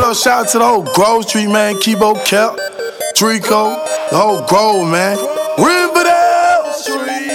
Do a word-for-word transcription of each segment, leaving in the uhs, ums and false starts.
up? Shout out to the whole Grove Street, man. Kibo, Kelp, Trico, the whole Grove, man. Riverdale Street.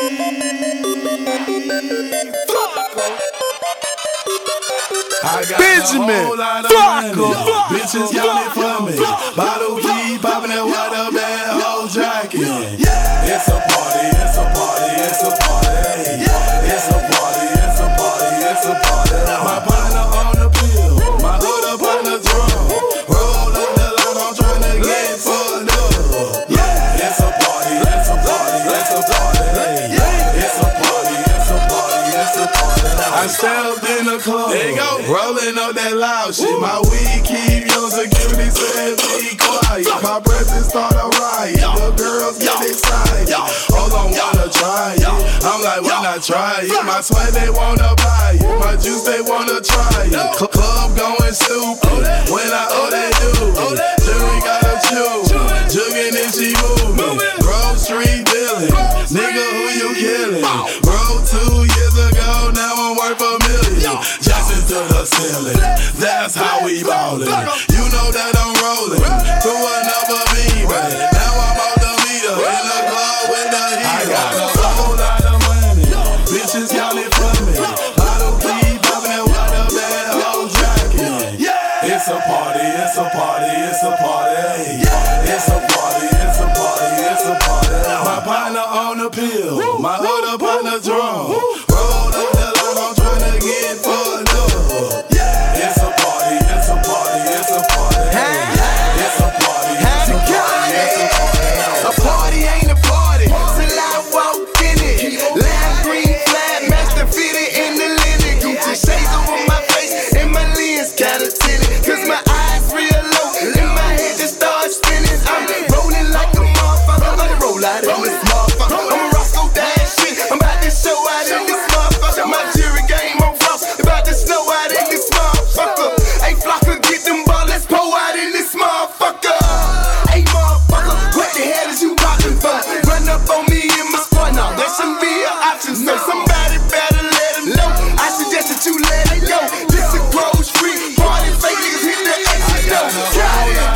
Benjamin, Flocko. Bitches yelling for me. Bottle key popping that white up that whole jacket. It's a party, it's a party, it's a party. It's a party, it's a party, it's a party. My partner on the pill, my other partner drum. Roll up the line, I'm trying to get fucked up. It's a party, it's a party, it's a party. It's a party, it's a party, it's a party. I stepped in the club, there you go, rolling up that loud shit. My weed keep your security said be quiet. My presence start a riot, the girls get excited. Hold on, wanna try it? I'm like, why not try it? My sweat they wanna buy it, my juice they wanna try it. Club going stupid when I oh they do it. Jury gotta choose, jugging and she moving. Grove Street dealing, nigga who you killing? Bro, two years ago, now I'm worth a million. Jackson to the ceiling, that's how we ballin'. You know that I'm rolling through another beat, right? Now I'm out the meter in the club with the heat. I got a whole lot of money, bitches yelling for me. Bottle keep popping that white up that whole jacket. It's a party, it's a party, it's a party. It's a party, it's a party, it's a party. My partner on the pill, my other partner drum. Roll up the line, I'm trying to get fucked up. It's a party, it's a party, it's a party. It's a party, it's a party, it's a party. A party ain't a party till I walk in it. Lime green flat, master fitted in the linen. Gucci shades over my face and my lens kinda tinted. Cause my eyes real low and my head just starts spinning. I'm rolling like a motherfucker, I'm gonna roll out in this motherfucker. I'm a Roscoe Dash shit, I'm about to show out in this motherfucker. My jury game on floss, about to snow out in this motherfucker. Hey Flocka, get them ball, let's pour out in this motherfucker. Hey motherfucker, what the hell is you poppin' for? Run up on me in my spot now, there shouldn't be an option. So somebody better let him know. I suggest that you let it go. This is Grove Street, party fake niggas hit the exit door. Got it.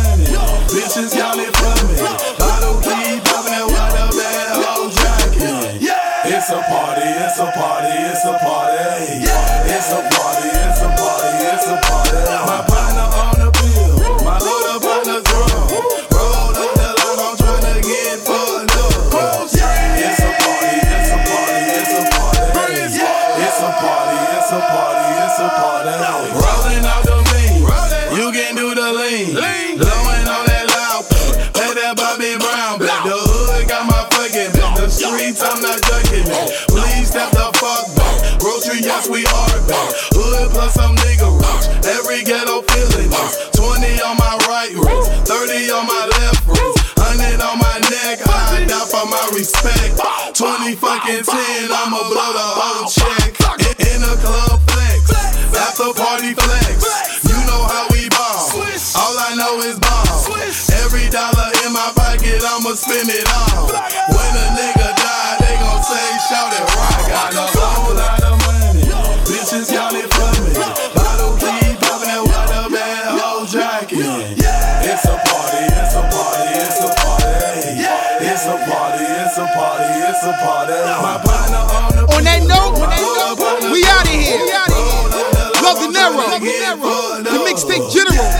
Bitches yelling for me. Bottle keep popping that white up that whole jacket. It's a party, it's a party, it's a party. It's a party, it's a party, it's a party. My partner on the pill, my other partner drum. Roll up the line, I'm trying to get fucked up. It's a party, it's a party, it's a party. It's a party, it's a party, it's a party. Rolling out the lean, you can do the lean. Blowing on that loud, play that Bobby Brown back. The hood got my fucking back. The streets, I'm not ducking it. Please step the fuck back. Grocery, yes, we are back. Hood plus some nigga rocks. Every ghetto feeling this. twenty on my right wrist, thirty on my left wrist, one hundred on my neck. I die for my respect. twenty fucking ten, I'ma blow the whole check. In, in the club flex, after party flex. You know how we ball. All I know is ball. Every dollar in my pocket, I'ma spend it all. When a nigga die, they gon' say, shout it right. Got a whole lot of money, bitches yelling for me. Bottle keep popping that white up that whole jacket. It's a party, it's a party, it's a party. It's a party, it's a party, it's a party. My partner on the On that note, we out of here. Love the Nero, the mixtape general.